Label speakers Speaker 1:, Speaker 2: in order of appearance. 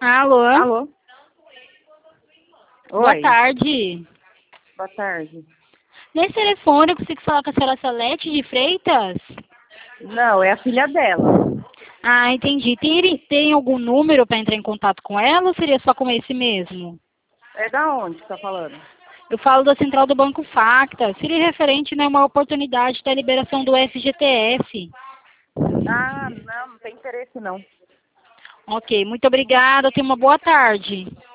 Speaker 1: Alô?
Speaker 2: Alô?
Speaker 1: Boa
Speaker 2: Oi.
Speaker 1: tarde.
Speaker 2: Boa tarde.
Speaker 1: Nesse telefone eu consigo falar com a senhora Salete de Freitas?
Speaker 2: Não, é a filha dela.
Speaker 1: Ah, entendi. Tem algum número para entrar em contato com ela ou seria só com esse mesmo?
Speaker 2: É da onde que tá falando?
Speaker 1: Eu falo da central do Banco Facta. Seria referente, né, uma oportunidade da liberação do FGTS.
Speaker 2: Ah, não tem interesse não.
Speaker 1: Ok, muito obrigada. Tenha uma boa tarde.